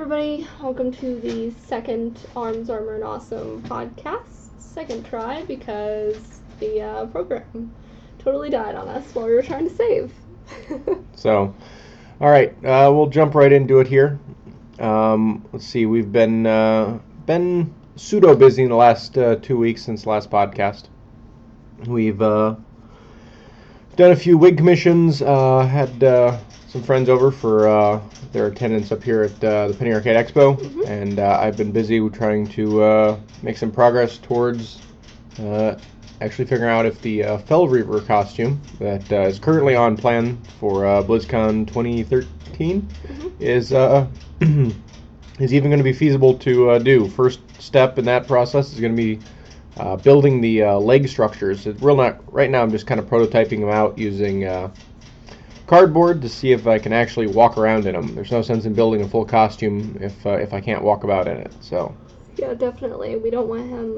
everybody. Welcome to the second Arms, Armor, and Awesome podcast. Second try because the program totally died on us while we were trying to save. So, all right, we'll jump right into it here. Let's see, we've been pseudo busy in the last 2 weeks since the last podcast. We've done a few wig commissions, had some friends over for their attendance up here at the Penny Arcade Expo, and I've been busy trying to make some progress towards actually figuring out if the Fell Reaver costume that is currently on plan for BlizzCon 2013 is even going to be feasible to do. First step in that process is going to be building the leg structures. Right now I'm just kind of prototyping them out using cardboard to see if I can actually walk around in them. There's no sense in building a full costume if I can't walk about in it. So. Yeah, definitely. We don't want him,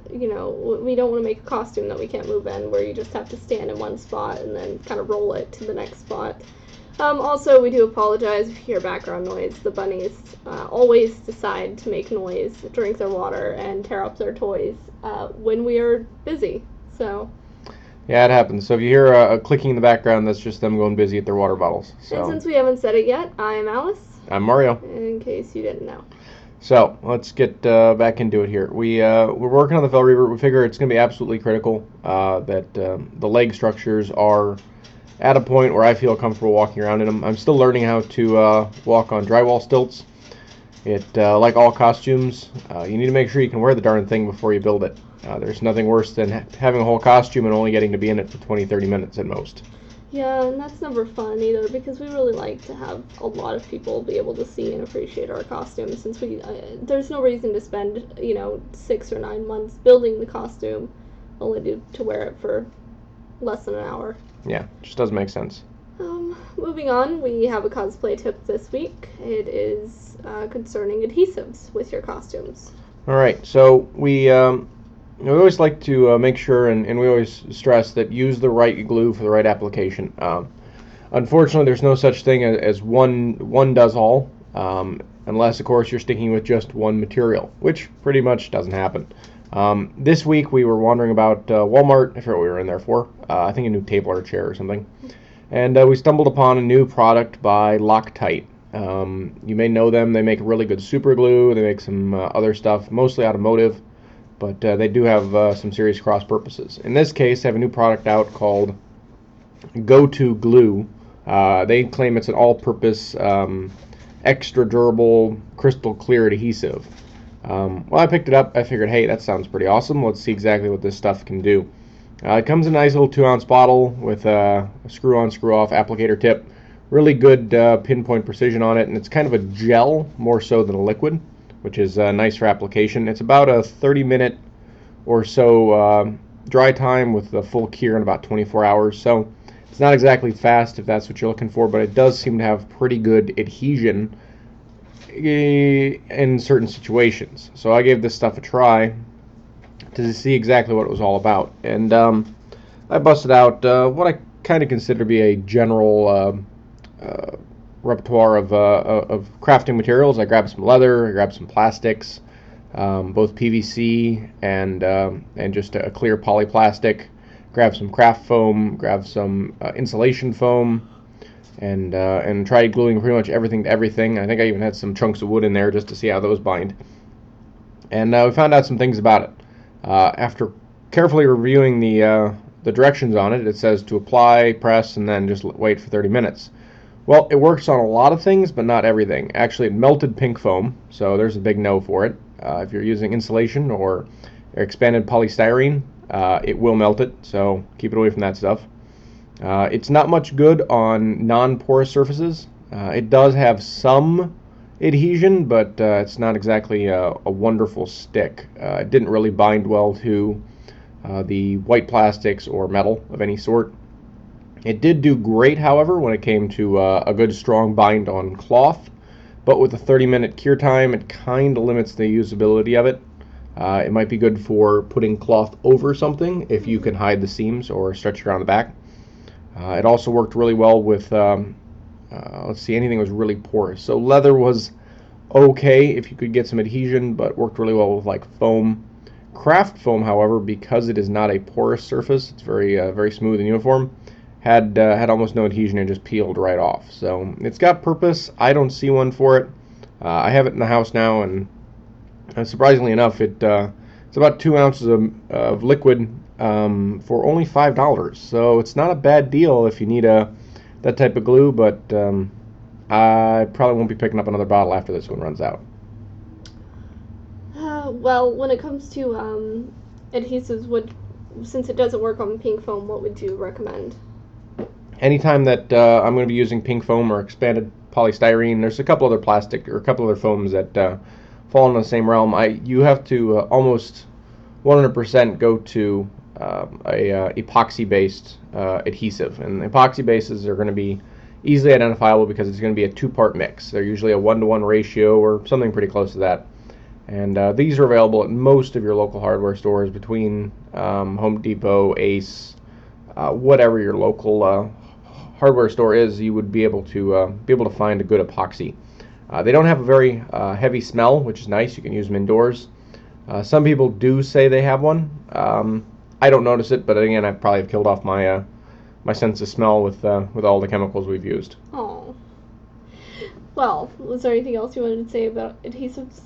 we don't want to make a costume that we can't move in, where you just have to stand in one spot and then kind of roll it to the next spot. Also, we do apologize if you hear background noise. The bunnies always decide to make noise, drink their water, and tear up their toys when we are busy. So. Yeah, it happens. So if you hear a clicking in the background, that's just them going busy at their water bottles. So. And since we haven't said it yet, I'm Alice. I'm Mario. In case you didn't know. So let's get back into it here. We're working on the Fell Reaver. We figure it's going to be absolutely critical that the leg structures are at a point where I feel comfortable walking around in them. I'm still learning how to walk on drywall stilts. Like all costumes, you need to make sure you can wear the darn thing before you build it. There's nothing worse than having a whole costume and only getting to be in it for 20-30 minutes at most. Yeah, and that's never fun either, because we really like to have a lot of people be able to see and appreciate our costumes, since there's no reason to spend 6 or 9 months building the costume only to wear it for less than an hour. Yeah, just doesn't make sense. Moving on, we have a cosplay tip this week. It is concerning adhesives with your costumes. All right, so we always like to make sure, and we always stress that use the right glue for the right application. Unfortunately, there's no such thing as one does all, unless, of course, you're sticking with just one material, which pretty much doesn't happen. This week, we were wandering about Walmart. I forget what we were in there for. I think a new table or chair or something. And we stumbled upon a new product by Loctite. You may know them. They make really good super glue. They make some other stuff, mostly automotive. But they do have some serious cross purposes. In this case, they have a new product out called Go-To Glue. They claim it's an all-purpose, extra durable, crystal clear adhesive. Well, I picked it up. I figured, hey, that sounds pretty awesome. Let's see exactly what this stuff can do. It comes in a nice little 2-ounce bottle with a screw-on, screw-off applicator tip. Really good pinpoint precision on it, and it's kind of a gel more so than a liquid, which is nice for application. It's about a 30-minute or so dry time with the full cure in about 24 hours. So it's not exactly fast if that's what you're looking for, but it does seem to have pretty good adhesion in certain situations. So I gave this stuff a try to see exactly what it was all about. And I busted out what I kind of consider to be a general repertoire of crafting materials. I grabbed some leather, I grabbed some plastics, both PVC and just a clear polyplastic. Grabbed some craft foam, grabbed some insulation foam, and tried gluing pretty much everything to everything. I think I even had some chunks of wood in there just to see how those bind. And we found out some things about it. After carefully reviewing the directions on it, it says to apply, press, and then just wait for 30 minutes. Well, it works on a lot of things, but not everything. Actually, it melted pink foam, so there's a big no for it. If you're using insulation or expanded polystyrene, it will melt it, so keep it away from that stuff. It's not much good on non-porous surfaces. It does have some adhesion, but it's not exactly a wonderful stick. It didn't really bind well to the white plastics or metal of any sort. It did do great, however, when it came to a good strong bind on cloth, but with a 30-minute cure time, it kind of limits the usability of it. It might be good for putting cloth over something if you can hide the seams or stretch it around the back. It also worked really well with, let's see, anything that was really porous. So leather was okay if you could get some adhesion, but worked really well with like foam. Craft foam, however, because it is not a porous surface, it's very smooth and uniform. Had almost no adhesion and just peeled right off. So it's got purpose. I don't see one for it. I have it in the house now, and surprisingly enough, it's about 2 ounces of liquid for only $5. So it's not a bad deal if you need that type of glue, but I probably won't be picking up another bottle after this one runs out. Well, when it comes to adhesives, since it doesn't work on pink foam, what would you recommend? Anytime that I'm going to be using pink foam or expanded polystyrene, there's a couple other plastic or a couple other foams that fall in the same realm. You have to almost 100% go to a epoxy-based adhesive, and epoxy bases are going to be easily identifiable because it's going to be a two-part mix. They're usually a 1-to-1 ratio or something pretty close to that. And these are available at most of your local hardware stores, between Home Depot, Ace, whatever your local hardware store is. You would be able to find a good epoxy. They don't have a very heavy smell, which is nice. You can use them indoors. Some people do say they have one. I don't notice it, but again, I probably have killed off my sense of smell with all the chemicals we've used. Oh. Well, was there anything else you wanted to say about adhesives?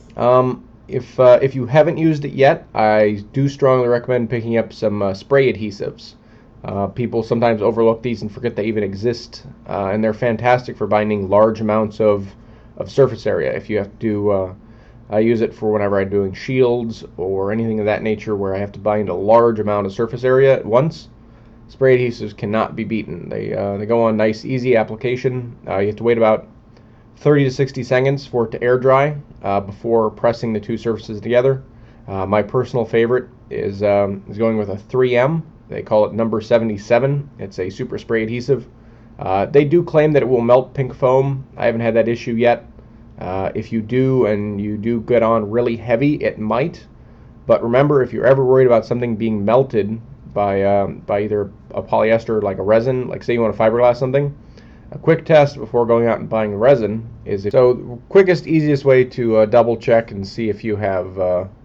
If you haven't used it yet, I do strongly recommend picking up some spray adhesives. People sometimes overlook these and forget they even exist, and they're fantastic for binding large amounts of surface area. If you have to, I use it for whenever I'm doing shields or anything of that nature where I have to bind a large amount of surface area at once. Spray adhesives cannot be beaten. They go on nice, easy application. You have to wait about 30 to 60 seconds for it to air dry before pressing the two surfaces together. My personal favorite is going with a 3M. They call it number 77. It's a super spray adhesive. They do claim that it will melt pink foam. I haven't had that issue yet. If you do and you do get on really heavy, it might. But remember, if you're ever worried about something being melted by either a polyester, like a resin, like say you want to fiberglass something, a quick test before going out and buying the resin is so quickest, easiest way to double check and see if you have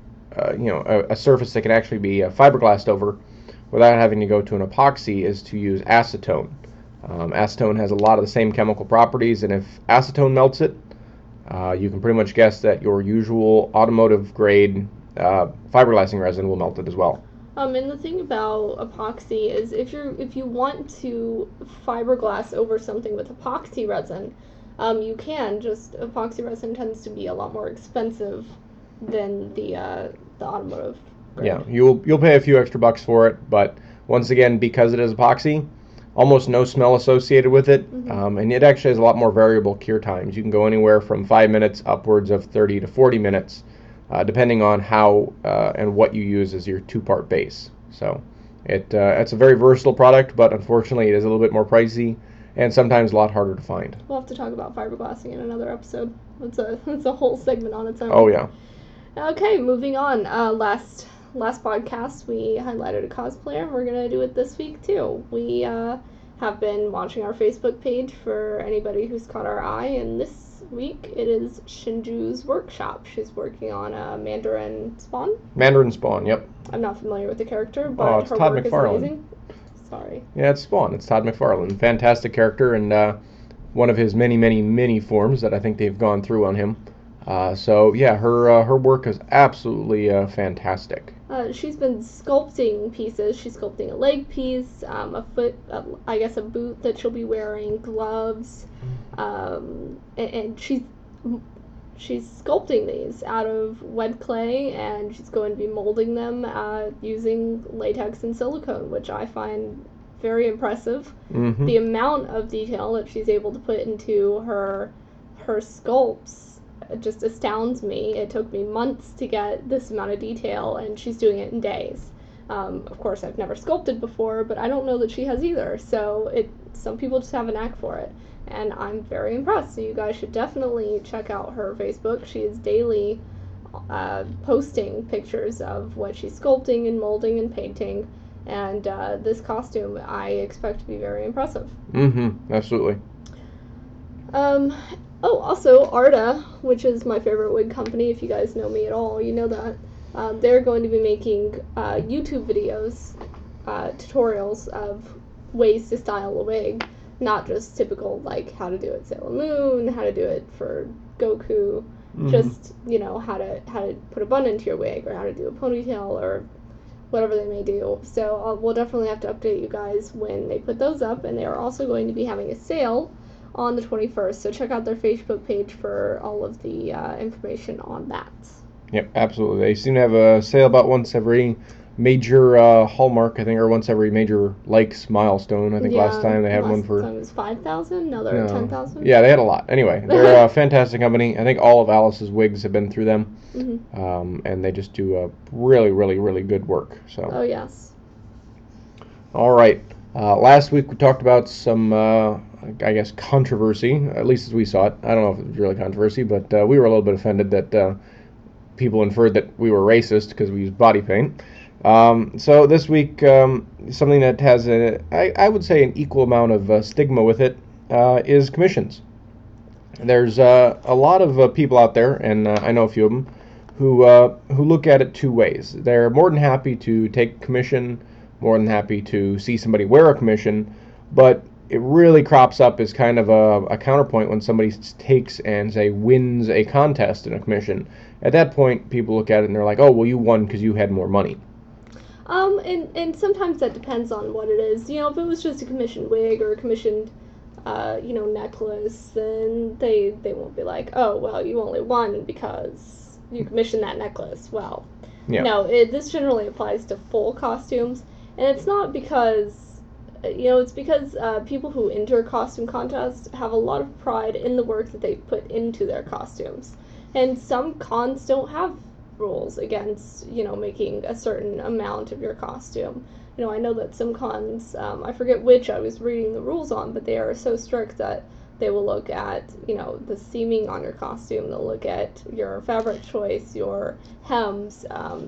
a surface that can actually be fiberglassed over without having to go to an epoxy is to use acetone. Acetone has a lot of the same chemical properties, and if acetone melts it, you can pretty much guess that your usual automotive grade fiberglassing resin will melt it as well. And the thing about epoxy is if you want to fiberglass over something with epoxy resin, you can. Just epoxy resin tends to be a lot more expensive than the automotive grade. Yeah, you'll pay a few extra bucks for it, but once again, because it is epoxy, almost no smell associated with it, and it actually has a lot more variable cure times. You can go anywhere from 5 minutes upwards of 30 to 40 minutes. Depending on how and what you use as your two-part base. So it's a very versatile product, but unfortunately it is a little bit more pricey and sometimes a lot harder to find. We'll have to talk about fiberglassing in another episode. It's a whole segment on its own. Oh yeah. Okay, moving on. Last podcast we highlighted a cosplayer. We're gonna do it this week too. We have been watching our Facebook page for anybody who's caught our eye, and this week it is Shinju's workshop. She's working on a Mandarin Spawn. Mandarin Spawn, yep. I'm not familiar with the character, but it's her Todd work McFarlane. is amazing. Sorry. Yeah, it's Spawn. It's Todd McFarlane. Fantastic character, and one of his many forms that I think they've gone through on him. So yeah, her work is absolutely fantastic. She's been sculpting pieces. She's sculpting a leg piece, a foot, I guess a boot that she'll be wearing, gloves, and she's sculpting these out of wet clay, and she's going to be molding them using latex and silicone, which I find very impressive. Mm-hmm. The amount of detail that she's able to put into her sculpts just astounds me. It took me months to get this amount of detail, and she's doing it in days. Of course, I've never sculpted before, but I don't know that she has either. So some people just have a knack for it, and I'm very impressed. So you guys should definitely check out her Facebook. She is daily posting pictures of what she's sculpting and molding and painting, and this costume I expect to be very impressive. Mm-hmm. Absolutely. Um, also Arda, which is my favorite wig company. If you guys know me at all, you know that. They're going to be making YouTube videos, tutorials of ways to style a wig, not just typical like how to do it Sailor Moon, how to do it for Goku, just how to put a bun into your wig or how to do a ponytail or whatever they may do. So we'll definitely have to update you guys when they put those up, and they are also going to be having a sale on the 21st. So check out their Facebook page for all of the information on that. Yep, absolutely. They seem to have a sale about once every major hallmark, I think, or once every major likes milestone. I think last time they had one for. Last time it was 5,000. Now they're at 10,000. Yeah, they had a lot. Anyway, they're a fantastic company. I think all of Alice's wigs have been through them, and they just do a really, really, really good work. So. Oh yes. All right. Last week we talked about some, I guess, controversy. At least as we saw it. I don't know if it was really controversy, but we were a little bit offended that people inferred that we were racist because we used body paint. So this week, something that has I would say an equal amount of stigma with it is commissions. There's a lot of people out there, and I know a few of them, who look at it two ways. They're more than happy to take commission, more than happy to see somebody wear a commission, but it really crops up as kind of a counterpoint when somebody takes and, say, wins a contest in a commission. At that point, people look at it and they're like, oh, well, you won because you had more money. And sometimes that depends on what it is. You know, if it was just a commissioned wig or a commissioned, necklace, then they won't be like, oh, well, you only won because you commissioned that necklace. Well, no, this generally applies to full costumes, and it's not because it's because people who enter costume contests have a lot of pride in the work that they put into their costumes. And some cons don't have rules against, making a certain amount of your costume. I know that some cons, I forget which I was reading the rules on, but they are so strict that they will look at, the seaming on your costume. They'll look at your fabric choice, your hems,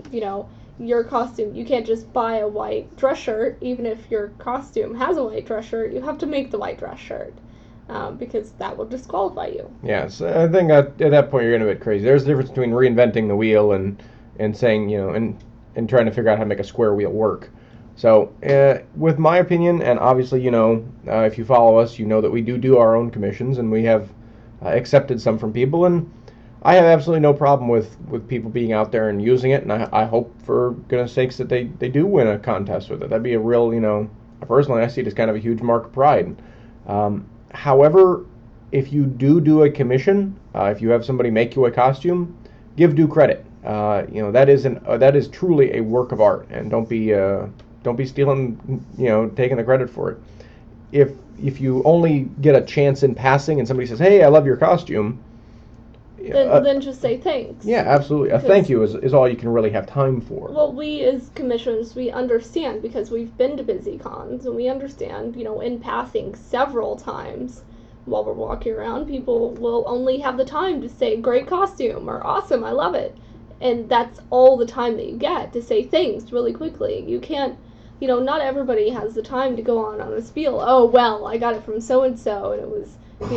your costume. You can't just buy a white dress shirt, even if your costume has a white dress shirt. You have to make the white dress shirt, because that will disqualify you. Yes, I think at that point you're getting a bit crazy. There's a difference between reinventing the wheel and saying, and trying to figure out how to make a square wheel work. So, with my opinion, and obviously, if you follow us, you know that we do our own commissions, and we have accepted some from people, and I have absolutely no problem with people being out there and using it, and I hope, for goodness sakes, that they do win a contest with it. That'd be a real, personally, I see it as kind of a huge mark of pride. However, if you do a commission, if you have somebody make you a costume, give due credit. That is truly a work of art, and don't be stealing, taking the credit for it. If you only get a chance in passing and somebody says, "Hey, I love your costume," then just say thanks. Yeah, absolutely. A thank you is all you can really have time for. Well, we as commissions, we understand because we've been to busy cons, and we understand, in passing several times while we're walking around, people will only have the time to say, great costume, or awesome, I love it. And that's all the time that you get to say thanks really quickly. You can't, not everybody has the time to go on a spiel. Oh, well, I got it from so-and-so, and it was,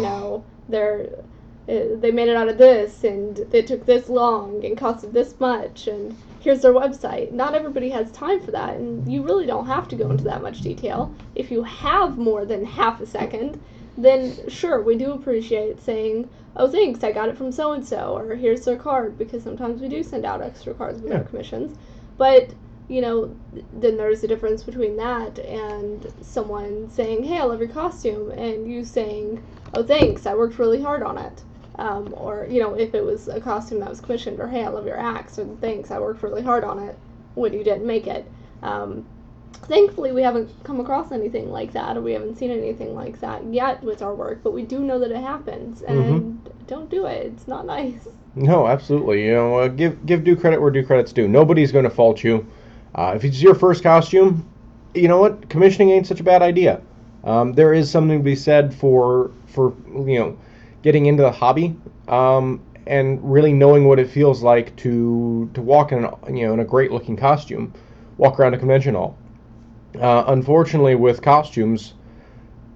they made it out of this, and it took this long, and costed this much, and here's their website. Not everybody has time for that, and you really don't have to go into that much detail. If you have more than half a second, then sure, we do appreciate saying, oh, thanks, I got it from so-and-so, or here's their card, because sometimes we do send out extra cards with our commissions. But, then there's a difference between that and someone saying, hey, I love your costume, and you saying, oh, thanks, I worked really hard on it. Or, if it was a costume that was commissioned, or hey, I love your axe, or thanks, I worked really hard on it when you didn't make it. Thankfully, we haven't come across anything like that, or we haven't seen anything like that yet with our work, but we do know that it happens, and don't do it. It's not nice. No, absolutely. Give due credit where due credit's due. Nobody's going to fault you. If it's your first costume, you know what? Commissioning ain't such a bad idea. There is something to be said for getting into the hobby, and really knowing what it feels like to walk in a great looking costume, walk around a convention hall. Unfortunately, with costumes,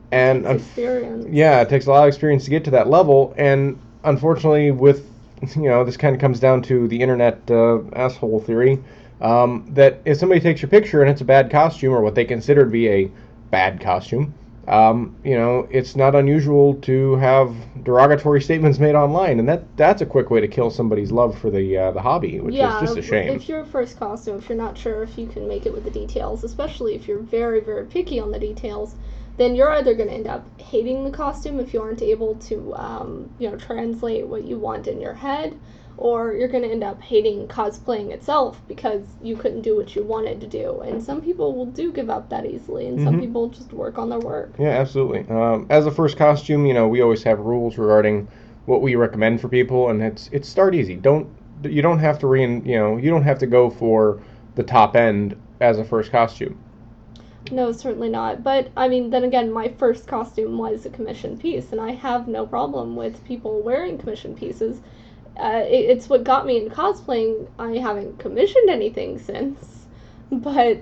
And It takes experience. yeah, it takes a lot of experience to get to that level. And unfortunately, with this kind of comes down to the internet asshole theory. That if somebody takes your picture and it's a bad costume or what they consider to be a bad costume, it's not unusual to have derogatory statements made online, and that's a quick way to kill somebody's love for the hobby, which is just a shame. If your first costume, if you're not sure if you can make it with the details, especially if you're very, very picky on the details, then you're either going to end up hating the costume if you aren't able to, translate what you want in your head, or you're going to end up hating cosplaying itself because you couldn't do what you wanted to do. And some people will do give up that easily, and some people just work on their work. Yeah, absolutely. As a first costume, we always have rules regarding what we recommend for people, and it's start easy. You don't have to you don't have to go for the top end as a first costume. No, certainly not. But I mean, then again, my first costume was a commission piece, and I have no problem with people wearing commission pieces. It's what got me into cosplaying. I haven't commissioned anything since, but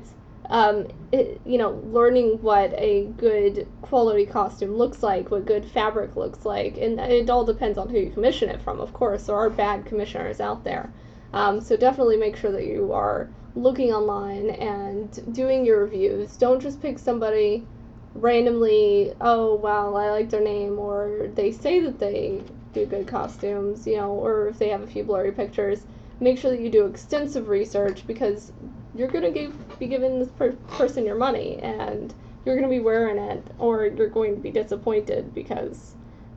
learning what a good quality costume looks like, what good fabric looks like, and it all depends on who you commission it from. Of course, there are bad commissioners out there, so definitely make sure that you are looking online and doing your reviews. Don't just pick somebody randomly. Oh, well, I like their name, or they say that they do good costumes, or if they have a few blurry pictures. Make sure that you do extensive research, because you're going to be giving this person your money, and you're going to be wearing it, or you're going to be disappointed because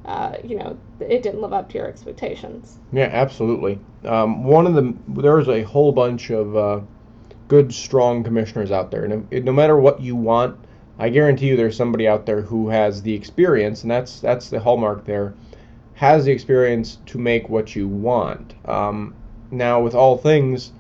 it didn't live up to your expectations. Yeah, absolutely. There's a whole bunch of good, strong commissioners out there, and no matter what you want, I guarantee you there's somebody out there who has the experience, and that's the hallmark there, has the experience to make what you want. Now, with all things,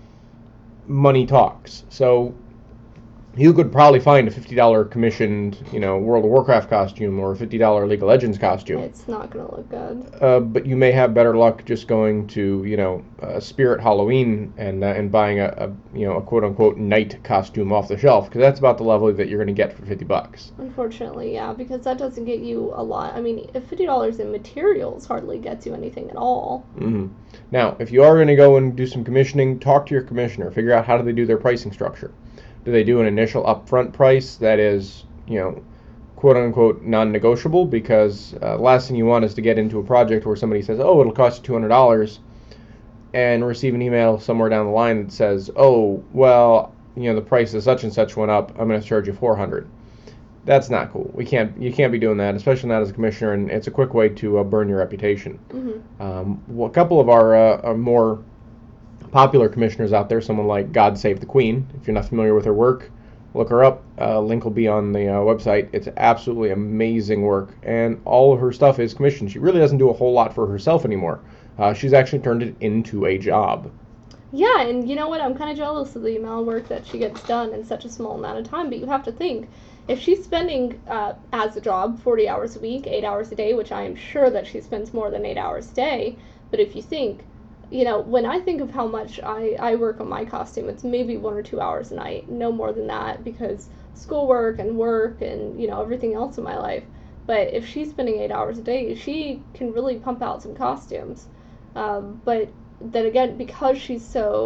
money talks. So you could probably find a $50 commissioned, World of Warcraft costume or a $50 League of Legends costume. It's not going to look good. But you may have better luck just going to, Spirit Halloween and buying a quote unquote knight costume off the shelf, because that's about the level that you're going to get for $50. Unfortunately, yeah, because that doesn't get you a lot. I mean, $50 in materials hardly gets you anything at all. Mm-hmm. Now, if you are going to go and do some commissioning, talk to your commissioner. Figure out how do they do their pricing structure. Do they do an initial upfront price that is, quote unquote non-negotiable? Because last thing you want is to get into a project where somebody says, "Oh, it'll cost you $200," and receive an email somewhere down the line that says, "Oh, well, the price of such and such went up. I'm going to charge you $400." That's not cool. You can't be doing that, especially not as a commissioner, and it's a quick way to burn your reputation. Mm-hmm. A couple of our more popular commissioners out there, someone like God Save the Queen. If you're not familiar with her work, look her up. Link will be on the website. It's absolutely amazing work, and all of her stuff is commissioned. She really doesn't do a whole lot for herself anymore. She's actually turned it into a job. Yeah, and you know what? I'm kind of jealous of the amount of work that she gets done in such a small amount of time, but you have to think, if she's spending, as a job, 40 hours a week, 8 hours a day, which I am sure that she spends more than 8 hours a day, but if you think, when I think of how much I work on my costume, it's maybe 1 or 2 hours a night, no more than that, because schoolwork and work and, everything else in my life. But if she's spending 8 hours a day, she can really pump out some costumes. But then again, because she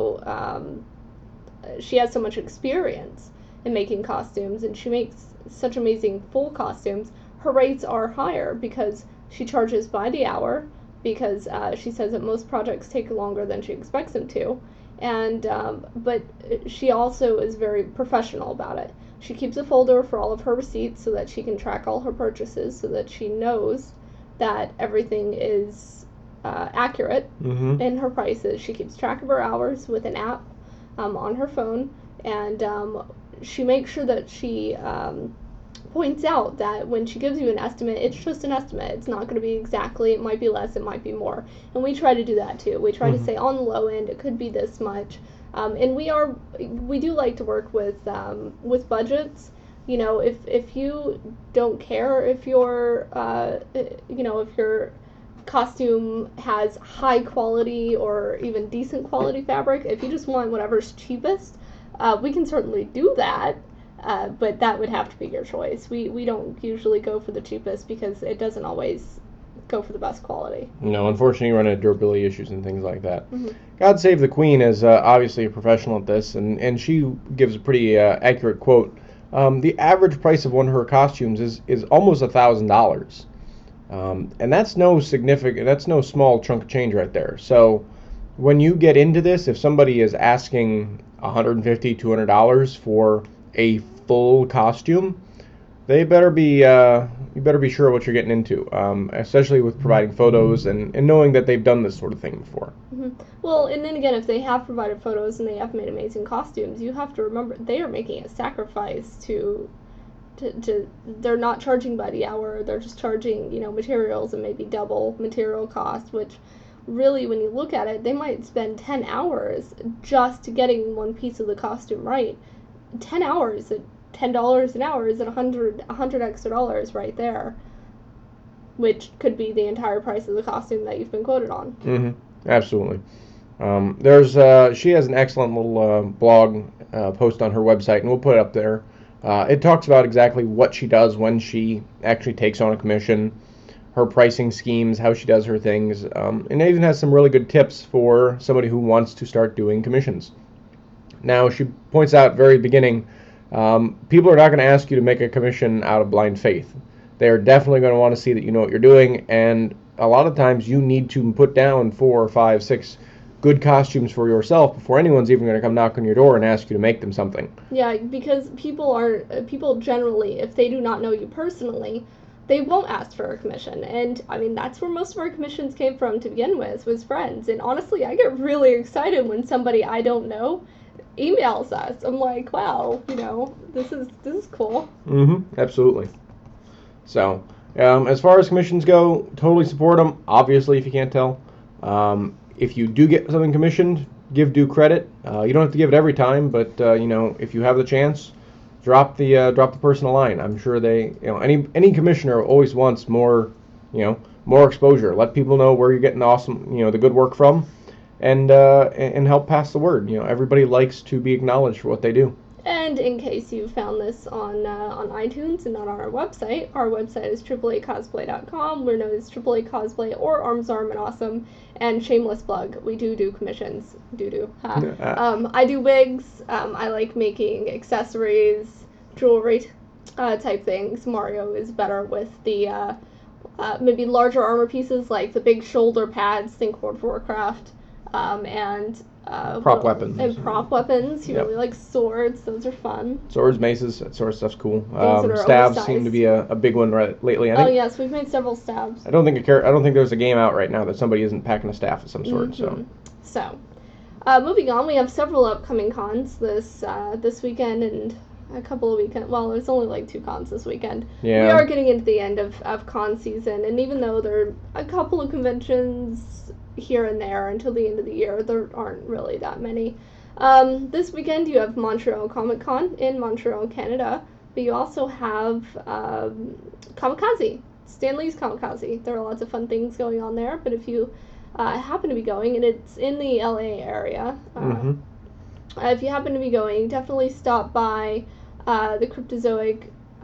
has so much experience in making costumes, and she makes such amazing full costumes, her rates are higher because she charges by the hour, because she says that most projects take longer than she expects them to, and but she also is very professional about it. She keeps a folder for all of her receipts so that she can track all her purchases, so that she knows that everything is accurate in her prices. She keeps track of her hours with an app on her phone, and she makes sure that she points out that when she gives you an estimate, it's just an estimate. It's not going to be exactly. It might be less, it might be more. And we try to do that too. We try to say on the low end, it could be this much. And we do like to work with budgets. If you don't care if your if your costume has high quality or even decent quality fabric, if you just want whatever's cheapest, we can certainly do that. But that would have to be your choice. We don't usually go for the cheapest because it doesn't always go for the best quality. No, unfortunately, you run into durability issues and things like that. Mm-hmm. God Save the Queen is obviously a professional at this, and she gives a pretty accurate quote. The average price of one of her costumes is almost $1,000, and that's no small chunk of change right there. So when you get into this, if somebody is asking $150, $200 for a full costume, they better be you better be sure what you're getting into, especially with providing photos and knowing that they've done this sort of thing before. Mm-hmm. Well, and then again, if they have provided photos and they have made amazing costumes, you have to remember they are making a sacrifice to they're not charging by the hour. They're just charging, materials and maybe double material cost, which really, when you look at it, they might spend 10 hours just getting one piece of the costume right. 10 hours at $10 an hour is at $100 extra dollars right there, which could be the entire price of the costume that you've been quoted on. Mm-hmm. Absolutely. She has an excellent little blog post on her website, and we'll put it up there. It talks about exactly what she does when she actually takes on a commission, her pricing schemes, how she does her things, and it even has some really good tips for somebody who wants to start doing commissions. Now, she points out very beginning, people are not going to ask you to make a commission out of blind faith. They're definitely going to want to see that you know what you're doing, and a lot of times you need to put down 4, 5, 6 good costumes for yourself before anyone's even going to come knock on your door and ask you to make them something. Yeah, because people generally, if they do not know you personally, they won't ask for a commission. And I mean, that's where most of our commissions came from to begin with, was friends. And honestly, I get really excited when somebody I don't know emails us. I'm like, wow, this is cool. Mm-hmm. Absolutely. So, as far as commissions go, totally support them. Obviously, if you can't tell, if you do get something commissioned, give due credit. You don't have to give it every time, but if you have the chance, drop the person a line. I'm sure they, any commissioner always wants more, more exposure. Let people know where you're getting the awesome, the good work from, and help pass the word. Everybody likes to be acknowledged for what they do. And in case you found this on iTunes and not on our website is AAAcosplay.com. We're known as AAA Cosplay or Arms, Arm, and Awesome. And shameless plug, we do commissions. I do wigs. I like making accessories, jewelry type things. Mario is better with the maybe larger armor pieces like the big shoulder pads, think World of Warcraft, and prop weapons. And prop weapons. He really likes swords. Those are fun. Swords, maces, that sort of stuff's cool. Stabs seem to be a big one lately. I think. Oh yes, we've made several stabs. I don't think there's a game out right now that somebody isn't packing a staff of some sort. Mm-hmm. So, moving on, we have several upcoming cons this weekend and a couple of weekends. Well, there's only like 2 cons this weekend. Yeah. We are getting into the end of con season, and even though there are a couple of conventions here and there until the end of the year, there aren't really that many. This weekend you have Montreal Comic Con in Montreal, Canada, but you also have Kamikaze, Stan Lee's Kamikaze. There are lots of fun things going on there, but if you happen to be going, and it's in the LA area, if you happen to be going, definitely stop by the Cryptozoic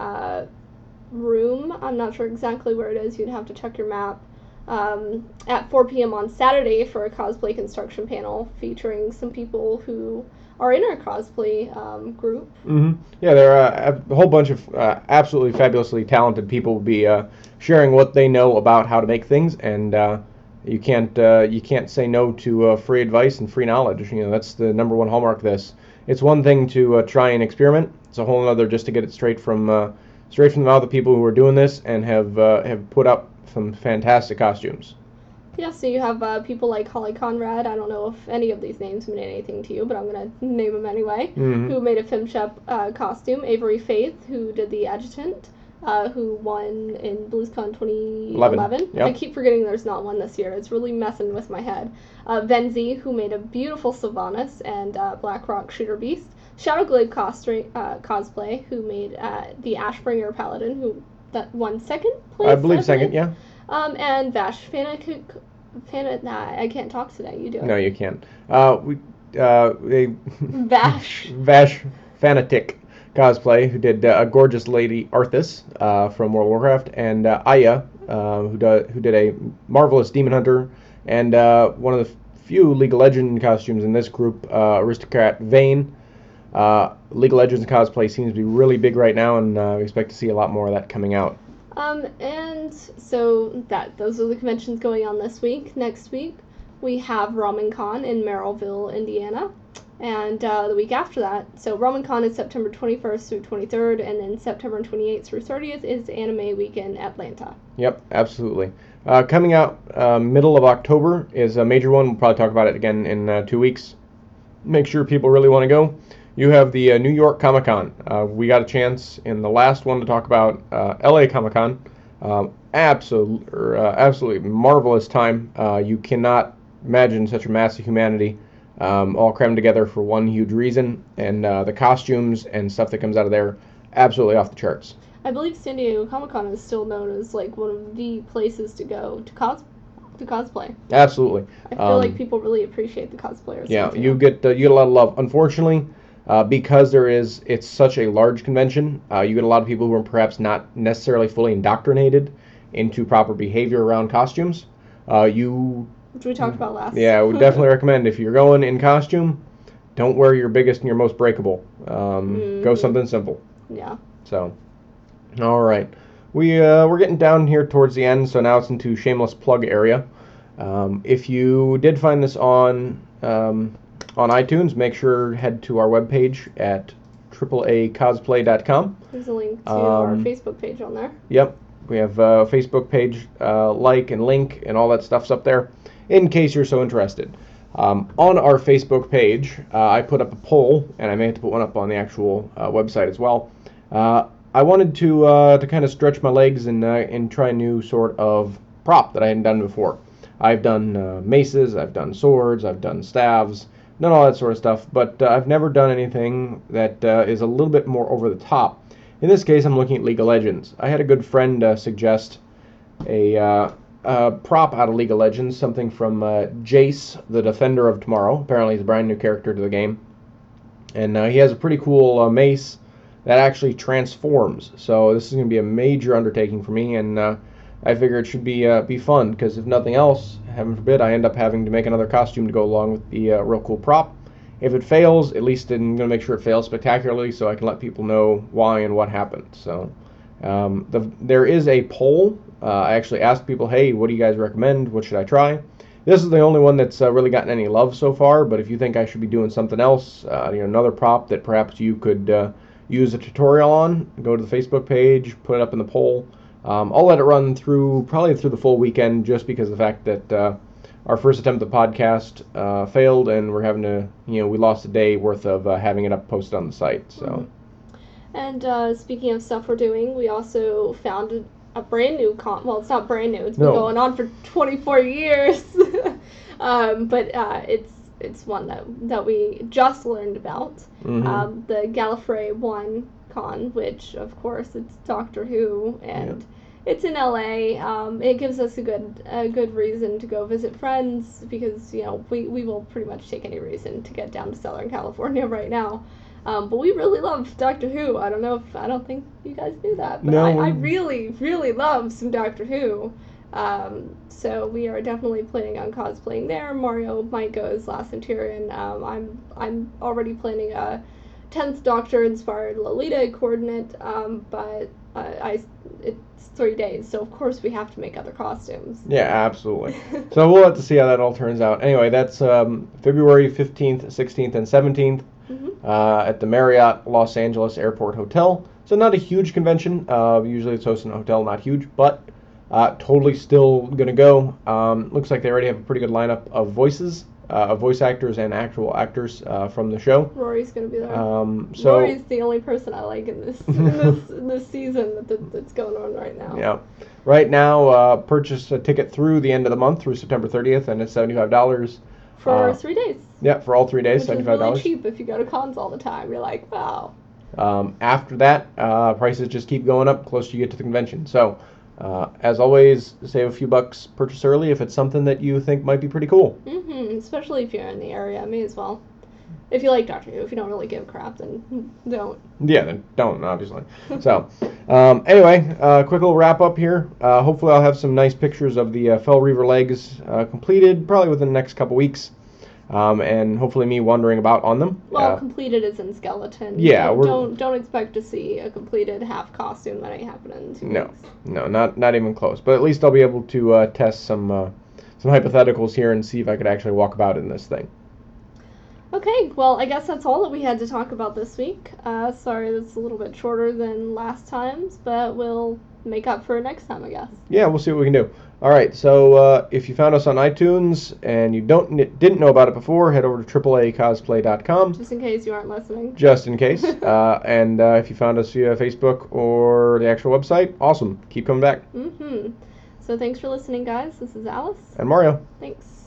room. I'm not sure exactly where it is. You'd have to check your map. At 4 p.m. on Saturday for a cosplay construction panel featuring some people who are in our cosplay group. Mm-hmm. Yeah, there are a whole bunch of absolutely fabulously talented people will be sharing what they know about how to make things, and you can't say no to free advice and free knowledge. That's the number one hallmark of this. It's one thing to try and experiment. It's a whole other just to get it straight from the mouth of people who are doing this and have put up some fantastic costumes. Yeah, so you have people like Holly Conrad. I don't know if any of these names mean anything to you, but I'm going to name them anyway. Mm-hmm. Who made a FemShep costume. Avery Faith, who did the Adjutant, who won in BlizzCon 2011. Yep. I keep forgetting there's not one this year. It's really messing with my head. Venzi, who made a beautiful Sylvanas and Blackrock Shooter Beast. Shadowglade Cosplay, who made the Ashbringer Paladin, who that won second place. I believe second, yeah. And Vash Fanatic. I can't talk today. You do it. No, you can't. Vash Vash Fanatic cosplay, who did a gorgeous Lady Arthas from World of Warcraft, and Aya, who did a marvelous Demon Hunter, and one of the few League of Legends costumes in this group, Aristocrat Vayne. League of Legends cosplay seems to be really big right now, and we expect to see a lot more of that coming out. And so those are the conventions going on this week. Next week, we have RamenCon in Merrillville, Indiana. And the week after that, so RamenCon is September 21st through 23rd, and then September 28th through 30th is Anime Week in Atlanta. Yep, absolutely. Coming out middle of October is a major one. We'll probably talk about it again in 2 weeks. Make sure people really want to go. You have the New York Comic Con. We got a chance in the last one to talk about LA Comic Con. Absolutely marvelous time. You cannot imagine such a mass of humanity all crammed together for one huge reason, and the costumes and stuff that comes out of there, absolutely off the charts. I believe San Diego Comic-Con is still known as like one of the places to go to cosplay. Absolutely. I feel like people really appreciate the cosplayers. Yeah, you get a lot of love. Unfortunately, because it's such a large convention, you get a lot of people who are perhaps not necessarily fully indoctrinated into proper behavior around costumes. Which we talked about last. Yeah, I would definitely recommend if you're going in costume, don't wear your biggest and your most breakable. Go something simple. Yeah. So, all right. We're getting down here towards the end, so now it's into shameless plug area. If you did find this on iTunes, make sure head to our webpage at AAAcosplay.com. There's a link to our Facebook page on there. Yep. We have a Facebook page, like and link, and all that stuff's up there, in case you're so interested. On our Facebook page, I put up a poll, and I may have to put one up on the actual website as well. I wanted to kind of stretch my legs and try a new sort of prop that I hadn't done before. I've done maces, I've done swords, I've done staves, done all that sort of stuff, but I've never done anything that is a little bit more over the top. In this case, I'm looking at League of Legends. I had a good friend suggest a prop out of League of Legends, something from Jace, the Defender of Tomorrow. Apparently, he's a brand new character to the game. And he has a pretty cool mace that actually transforms. So this is going to be a major undertaking for me, and I figure it should be fun, because if nothing else, heaven forbid, I end up having to make another costume to go along with the real cool prop. If it fails, at least I'm going to make sure it fails spectacularly so I can let people know why and what happened. So there is a poll. I actually asked people, hey, what do you guys recommend? What should I try? This is the only one that's really gotten any love so far, but if you think I should be doing something else, another prop that perhaps you could use a tutorial on, go to the Facebook page, put it up in the poll. I'll let it run probably through the full weekend, just because of the fact that our first attempt at the podcast failed, and we're having to, we lost a day worth of having it up posted on the site. So. And speaking of stuff we're doing, we also founded a brand new well, it's not brand new. It's been going on for 24 years, but it's one that we just learned about. Mm-hmm. The Gallifrey 1 Con, which of course it's Doctor Who, and it's in LA. It gives us a good reason to go visit friends, because we will pretty much take any reason to get down to Southern California right now. But we really love Doctor Who. I don't think you guys knew that, but no. I really, really love some Doctor Who. So we are definitely planning on cosplaying there. Mario might go as Last Centurion. I'm already planning a 10th Doctor inspired Lolita coordinate, but it's 3 days, so of course we have to make other costumes. Yeah, absolutely. So we'll have to see how that all turns out. Anyway, that's February 15th, 16th, and 17th. At the Marriott Los Angeles Airport Hotel. So not a huge convention. Usually it's hosted in a hotel, not huge, but totally still going to go. Looks like they already have a pretty good lineup of voices, voice actors and actual actors from the show. Rory's going to be there. So Rory's the only person I like in this season that's going on right now. Yeah. Right now, purchase a ticket through the end of the month, through September 30th, and it's $75. For 3 days. Yeah, for all 3 days, $75. Which is really cheap if you go to cons all the time. You're like, wow. After that, prices just keep going up closer you get to the convention. So, as always, save a few bucks, purchase early if it's something that you think might be pretty cool. Especially if you're in the area, may as well. If you like Doctor Who, if you don't really give a crap, then don't. Yeah, then don't, obviously. So, anyway, quick little wrap up here. Hopefully I'll have some nice pictures of the Fel Reaver legs completed, probably within the next couple weeks. And hopefully me wandering about on them. Well, completed is in skeleton. Yeah, don't expect to see a completed half costume. That ain't happening in 2 weeks. No, not even close. But at least I'll be able to test some hypotheticals here and see if I could actually walk about in this thing. Okay, well, I guess that's all that we had to talk about this week. Sorry that's a little bit shorter than last time's, but we'll make up for it next time, I guess. Yeah, we'll see what we can do. All right, so if you found us on iTunes and you didn't know about it before, head over to AAAcosplay.com. Just in case you aren't listening. Just in case. And if you found us via Facebook or the actual website, awesome. Keep coming back. So thanks for listening, guys. This is Alice. And Mario. Thanks.